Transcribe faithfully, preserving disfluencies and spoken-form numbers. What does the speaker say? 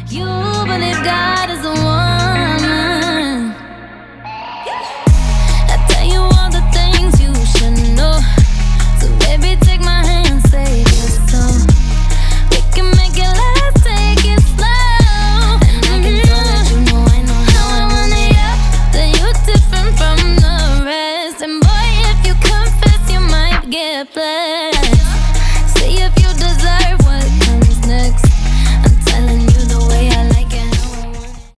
You believe God is a woman. I tell you all the things you should know. So baby, take my hand, save your soul. We can make it last, take it slow. And I can tell that you know I know how I want it up. That you different from the rest. And boy, if you confess, you might get blessed.